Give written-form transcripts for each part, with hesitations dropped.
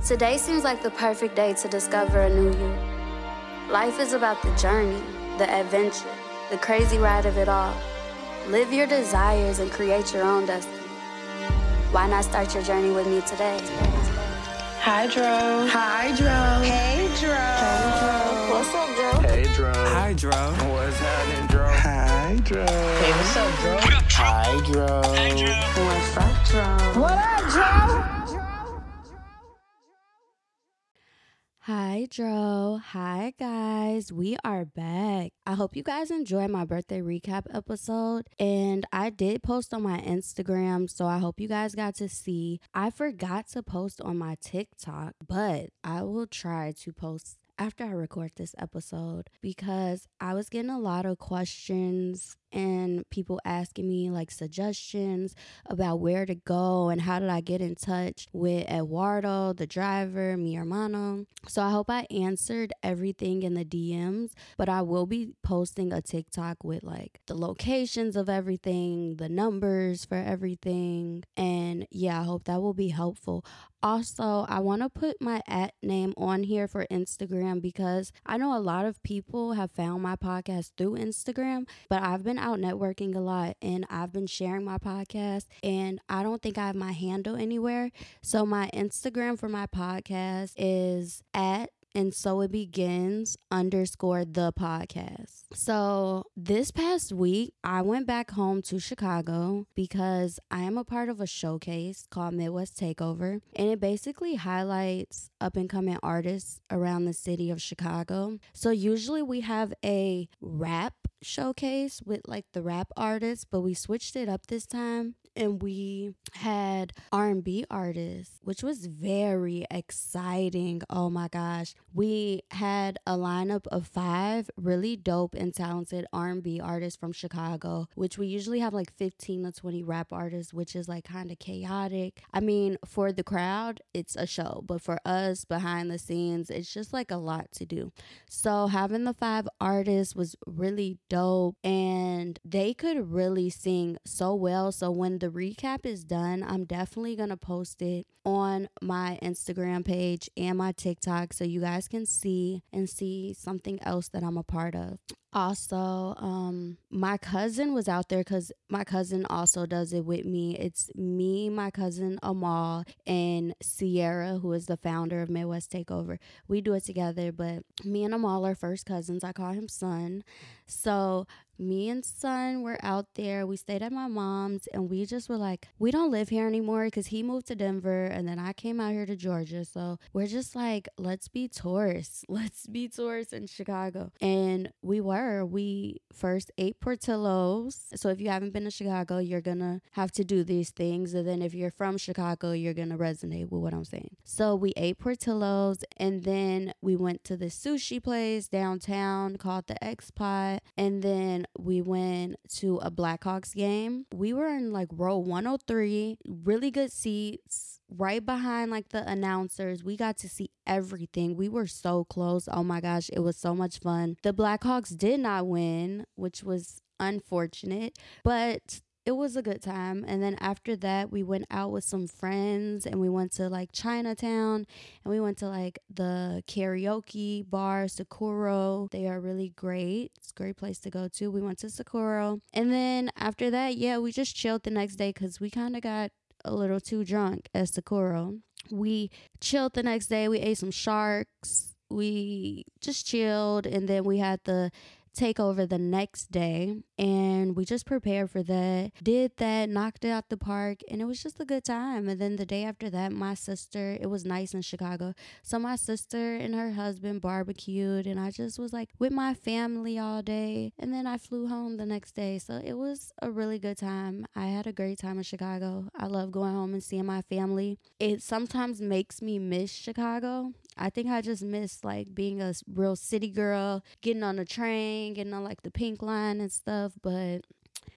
Today seems like the perfect day to discover a new you. Life is about the journey, the adventure, the crazy ride of it all. Live your desires and create your own destiny. Why not start your journey with me today? Hi, Dro. Hi, Dro. Hey, Dro. Hey, Dro. What's up, Dro? Hey, Dro. Hi, Dro. What's happening, Dro? Hi, Dro. Hey, what's up, Dro? Hi, Dro. What's up, Dro? What up, Dro? Hi, Dro. Hi, guys. We are back. I hope you guys enjoyed my birthday recap episode. And I did post on my Instagram, so I hope you guys got to see. I forgot to post on my TikTok, but I will try to post after I record this episode because I was getting a lot of questions and people asking me like suggestions about where to go and how did I get in touch with Eduardo, the driver, mi hermano. So I hope I answered everything in the DMs, but I will be posting a TikTok with like the locations of everything, the numbers for everything. And yeah, I hope that will be helpful. Also, I want to put my @name on here for Instagram because I know a lot of people have found my podcast through Instagram, but I've been out networking a lot and I've been sharing my podcast and I don't think I have my handle anywhere. So my Instagram for my podcast is @and so it begins _ the podcast. So this past week, I went back home to Chicago because I am a part of a showcase called Midwest Takeover. And it basically highlights up and coming artists around the city of Chicago. So usually we have a rap showcase with like the rap artists, but we switched it up this time and we had R&B artists, which was very exciting. Oh my gosh. We had a lineup of 5 really dope and talented R&B artists from Chicago, which we usually have like 15 to 20 rap artists, which is like kind of chaotic. I mean, for the crowd, it's a show, but for us behind the scenes, it's just like a lot to do. So having the 5 artists was really dope and they could really sing so well. So when the recap is done, I'm definitely going to post it on my Instagram page and my TikTok so you guys can see and see something else that I'm a part of. Also, my cousin was out there because my cousin also does it with me. It's me, my cousin Amal, and Sierra, who is the founder of Midwest Takeover. We do it together, but me and Amal are first cousins. I call him Son. So me and Son were out there. We stayed at my mom's and we just were like, we don't live here anymore because he moved to Denver and then I came out here to Georgia. So we're just like, let's be tourists. Let's be tourists in Chicago. And we were. We first ate Portillo's. So if you haven't been to Chicago, you're going to have to do these things. And then if you're from Chicago, you're going to resonate with what I'm saying. So we ate Portillo's and then we went to the sushi place downtown called the X-Pot. And then we went to a Blackhawks game. We were in like row 103, really good seats, right behind like the announcers. We got to see everything. We were so close. Oh my gosh, it was so much fun. The Blackhawks did not win, which was unfortunate, but it was a good time. And then after that, we went out with some friends and we went to like Chinatown and we went to like the karaoke bar, Sakuro. They are really great. It's a great place to go to. We went to Sakuro. And then after that, yeah, we just chilled the next day because we kind of got a little too drunk at Sakuro. We chilled the next day. We ate some sharks. We just chilled and then we had the takeover the next day and we just prepared for that, did that, knocked it out the park, and it was just a good time. And then the day after that, my sister, it was nice in Chicago, so my sister and her husband barbecued and I just was like with my family all day, and then I flew home the next day. So it was a really good time. I had a great time in Chicago. I love going home and seeing my family. It sometimes makes me miss Chicago. I think I just miss like being a real city girl, getting on the train, getting on like the pink line and stuff. But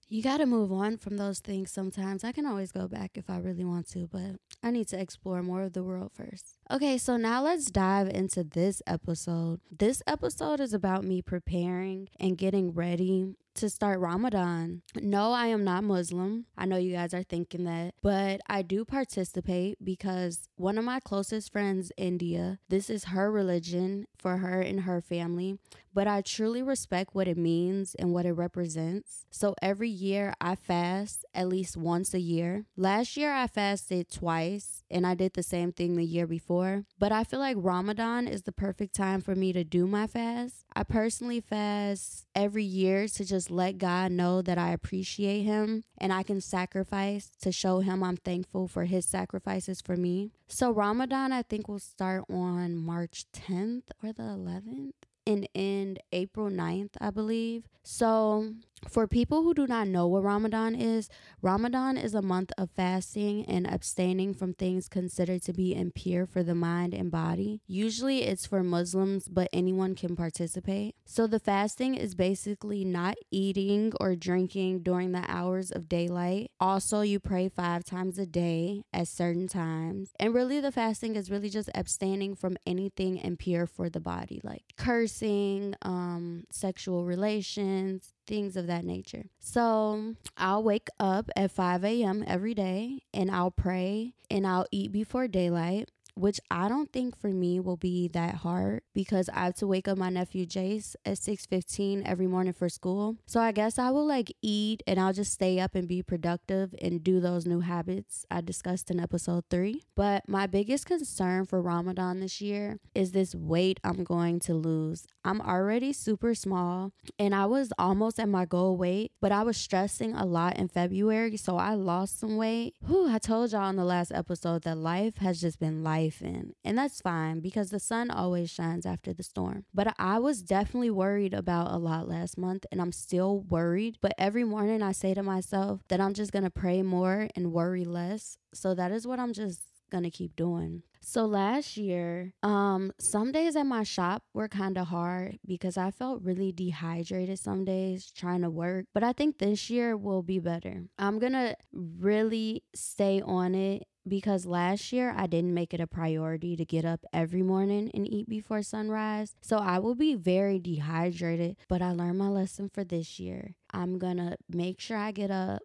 you got to move on from those things sometimes. I can always go back if I really want to, but I need to explore more of the world first. Okay, so now let's dive into this episode. This episode is about me preparing and getting ready to start Ramadan. No, I am not Muslim. I know you guys are thinking that, but I do participate because one of my closest friends, India, this is her religion for her and her family, but I truly respect what it means and what it represents. So every year I fast at least once a year. Last year I fasted twice and I did the same thing the year before, but I feel like Ramadan is the perfect time for me to do my fast. I personally fast every year to just let God know that I appreciate him and I can sacrifice to show him I'm thankful for his sacrifices for me. So Ramadan, I think, will start on March 10th or the 11th and end April 9th, I believe. So for people who do not know what Ramadan is a month of fasting and abstaining from things considered to be impure for the mind and body. Usually it's for Muslims, but anyone can participate. So the fasting is basically not eating or drinking during the hours of daylight. Also, you pray 5 times a day at certain times. And really the fasting is really just abstaining from anything impure for the body, like cursing, sexual relations, things of that nature. So I'll wake up at 5 a.m. every day and I'll pray and I'll eat before daylight, which I don't think for me will be that hard because I have to wake up my nephew Jace at 6:15 every morning for school. So I guess I will like eat and I'll just stay up and be productive and do those new habits I discussed in episode 3. But my biggest concern for Ramadan this year is this weight I'm going to lose. I'm already super small and I was almost at my goal weight, but I was stressing a lot in February, so I lost some weight. I told y'all in the last episode that life has just been life in, and that's fine because the sun always shines after the storm. But I was definitely worried about a lot last month and I'm still worried, but every morning I say to myself that I'm just gonna pray more and worry less. So that is what I'm just gonna keep doing. So last year, some days at my shop were kind of hard because I felt really dehydrated some days trying to work, but I think this year will be better. I'm gonna really stay on it because last year I didn't make it a priority to get up every morning and eat before sunrise. So I will be very dehydrated, but I learned my lesson for this year. I'm gonna make sure I get up.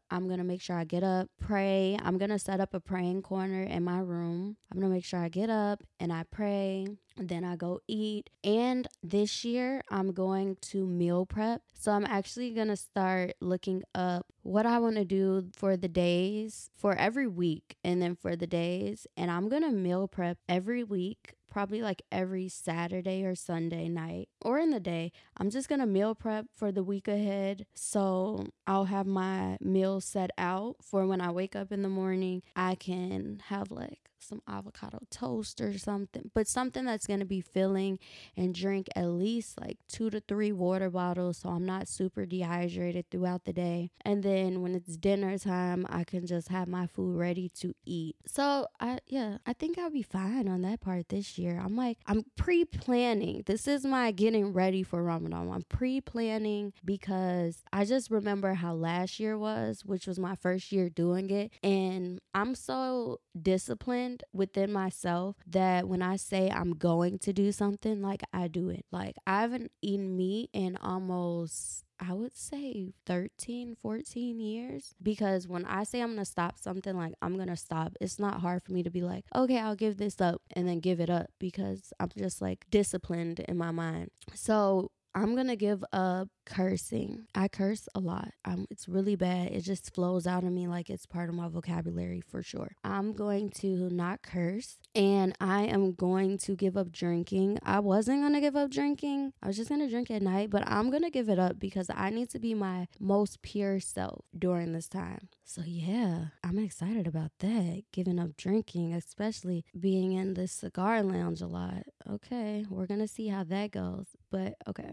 Pray. I'm gonna set up a praying corner in my room. I'm gonna make sure I get up and I pray. And then I go eat. And this year I'm going to meal prep. So I'm actually gonna start looking up what I want to do for the days, for every week, and then for the days. And I'm gonna meal prep every week, probably like every Saturday or Sunday night or in the day. I'm just gonna meal prep for the week ahead. So I'll have my meal set out for when I wake up in the morning. I can have like some avocado toast or something, but something that's going to be filling, and drink at least like 2 to 3 water bottles so I'm not super dehydrated throughout the day. And then when it's dinner time, I can just have my food ready to eat. So I think I'll be fine on that part this year. I'm pre-planning. This is my getting ready for Ramadan. I'm pre-planning because I just remember how last year was, which was my first year doing it, and I'm so disciplined within myself that when I say I'm going to do something, like I do it. Like I haven't eaten meat in almost, I would say 13, 14 years, because when I say I'm going to stop something, like I'm going to stop. It's not hard for me to be like, okay, I'll give this up and then give it up because I'm just like disciplined in my mind. So I'm going to give up cursing. I curse a lot. It's really bad. It just flows out of me like it's part of my vocabulary for sure. I'm going to not curse and I am going to give up drinking. I wasn't going to give up drinking. I was just going to drink at night, but I'm going to give it up because I need to be my most pure self during this time. So yeah, I'm excited about that. Giving up drinking, especially being in this cigar lounge a lot. Okay, we're going to see how that goes. But okay.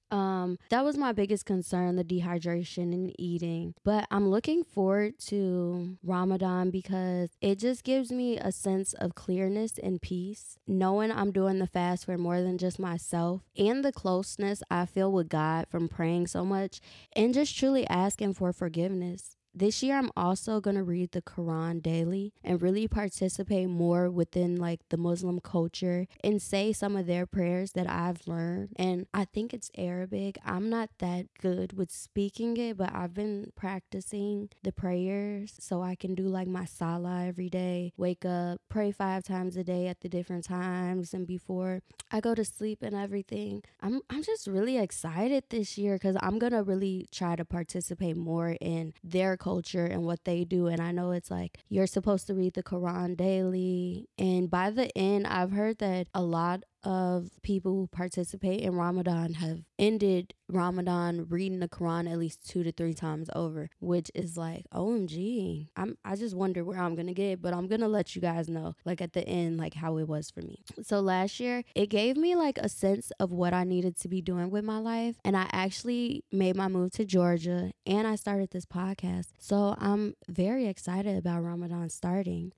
That was my biggest concern, the dehydration and eating. But I'm looking forward to Ramadan because it just gives me a sense of clearness and peace, knowing I'm doing the fast for more than just myself, and the closeness I feel with God from praying so much and just truly asking for forgiveness. This year, I'm also going to read the Quran daily and really participate more within like the Muslim culture and say some of their prayers that I've learned. And I think it's Arabic. I'm not that good with speaking it, but I've been practicing the prayers so I can do like my salah every day, wake up, pray 5 times a day at the different times and before I go to sleep and everything. I'm just really excited this year because I'm going to really try to participate more in their culture and what they do. And I know it's like you're supposed to read the Quran daily. And by the end, I've heard that a lot of people who participate in Ramadan have ended Ramadan reading the Quran at least 2 to 3 times over, which is like, OMG. I just wonder where I'm gonna get, but I'm gonna let you guys know like at the end like how it was for me. So last year it gave me like a sense of what I needed to be doing with my life, and I actually made my move to Georgia and I started this podcast. So I'm very excited about Ramadan starting.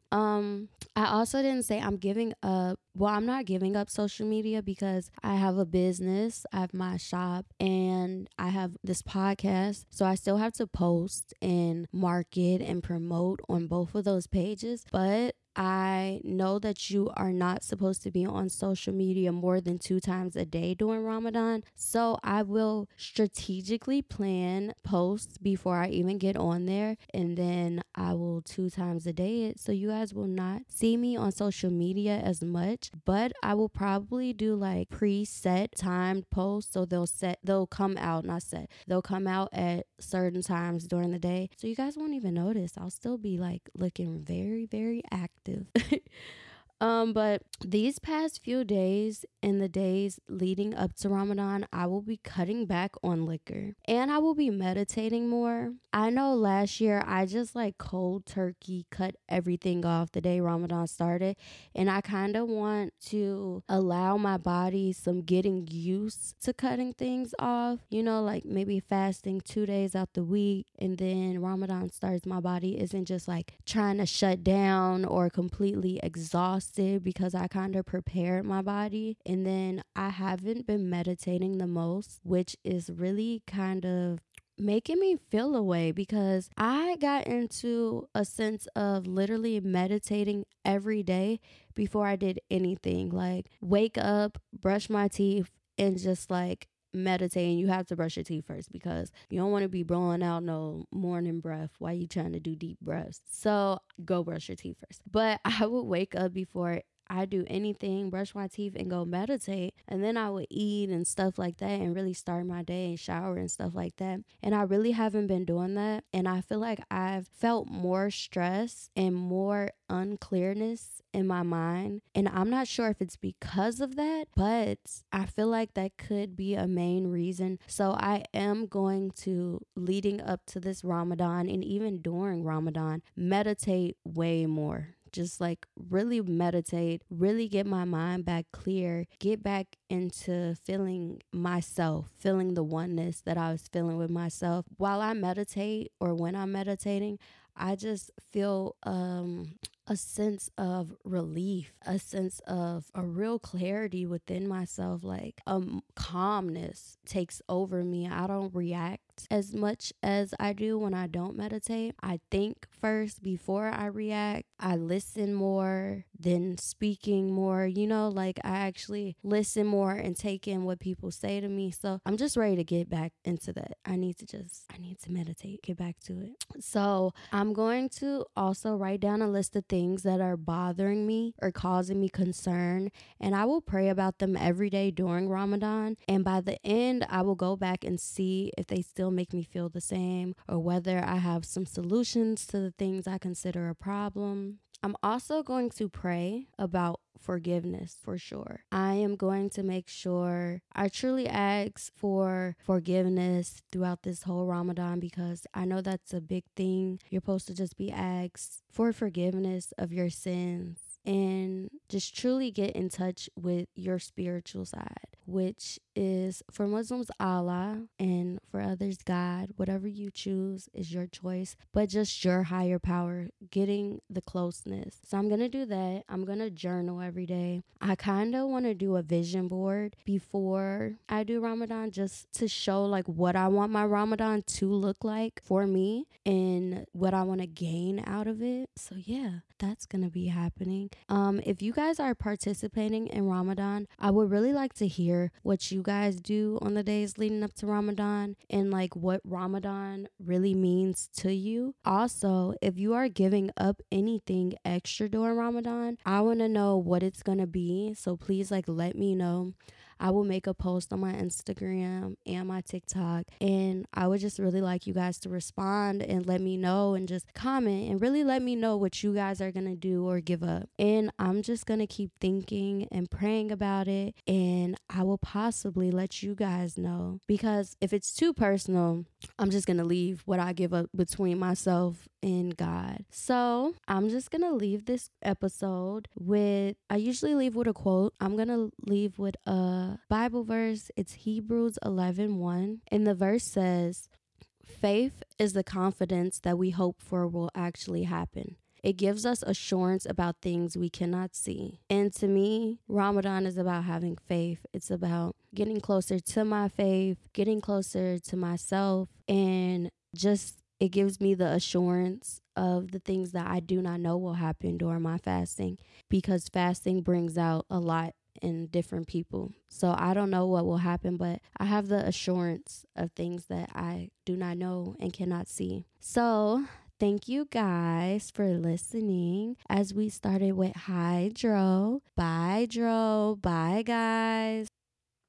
I also didn't say I'm giving up. Well, I'm not giving up social media because I have a business, I have my shop, and I have this podcast. So I still have to post and market and promote on both of those pages. But I know that you are not supposed to be on social media more than 2 times a day during Ramadan. So I will strategically plan posts before I even get on there. And then I will 2 times a day it. So you guys will not see me on social media as much. But I will probably do like preset timed posts. So they'll come out, not set. They'll come out at certain times during the day. So you guys won't even notice. I'll still be like looking very, very active. But these past few days and the days leading up to Ramadan, I will be cutting back on liquor and I will be meditating more. I know last year I just like cold turkey cut everything off the day Ramadan started, and I kind of want to allow my body some getting used to cutting things off, you know, like maybe fasting 2 days out the week, and then Ramadan starts, my body isn't just like trying to shut down or completely exhausted because I kind of prepared my body. And then I haven't been meditating the most, which is really kind of making me feel away because I got into a sense of literally meditating every day before I did anything. Like wake up, brush my teeth, and just like meditating. You have to brush your teeth first because you don't want to be blowing out no morning breath while you trying to do deep breaths. So go brush your teeth first. But I would wake up before I do anything, brush my teeth and go meditate. And then I would eat and stuff like that and really start my day and shower and stuff like that. And I really haven't been doing that. And I feel like I've felt more stress and more unclearness in my mind. And I'm not sure if it's because of that, but I feel like that could be a main reason. So I am going to, leading up to this Ramadan and even during Ramadan, meditate way more. Just like really meditate, really get my mind back clear, get back into feeling myself, feeling the oneness that I was feeling with myself. While I meditate or when I'm meditating, I just feel a sense of relief, a sense of a real clarity within myself, like calmness takes over me. I don't react as much as I do when I don't meditate. I think first before I react. I listen more than speaking more, you know, like I actually listen more and take in what people say to me. So I'm just ready to get back into that. I need to meditate, get back to it. So I'm going to also write down a list of things that are bothering me or causing me concern, and I will pray about them every day during Ramadan. And by the end, I will go back and see if they still make me feel the same or whether I have some solutions to the things I consider a problem. I'm also going to pray about forgiveness for sure. I am going to make sure I truly ask for forgiveness throughout this whole Ramadan because I know that's a big thing. You're supposed to just be asked for forgiveness of your sins and just truly get in touch with your spiritual side. which is for Muslims, Allah, and for others, God. Whatever you choose is your choice, but just your higher power, getting the closeness. So I'm going to do that. I'm going to journal every day. I kind of want to do a vision board before I do Ramadan, just to show like what I want my Ramadan to look like for me and what I want to gain out of it. So yeah, that's going to be happening. If you guys are participating in Ramadan, I would really like to hear what you guys do on the days leading up to Ramadan and like what Ramadan really means to you. Also, if you are giving up anything extra during Ramadan, I want to know what it's going to be. So please like let me know. I will make a post on my Instagram and my TikTok, and I would just really like you guys to respond and let me know and just comment and really let me know what you guys are going to do or give up. And I'm just going to keep thinking and praying about it, and I will possibly let you guys know, because if it's too personal, I'm just going to leave what I give up between myself and God. So I'm just going to leave this episode with, I usually leave with a quote. I'm going to leave with a Bible verse. It's Hebrews 11:1. And the verse says, "Faith is the confidence that we hope for will actually happen. It gives us assurance about things we cannot see." And to me, Ramadan is about having faith. It's about getting closer to my faith, getting closer to myself, and just it gives me the assurance of the things that I do not know will happen during my fasting, because fasting brings out a lot in different people. So I don't know what will happen, but I have the assurance of things that I do not know and cannot see. So thank you guys for listening as we started with Hi Dro. Bye Dro. Bye guys.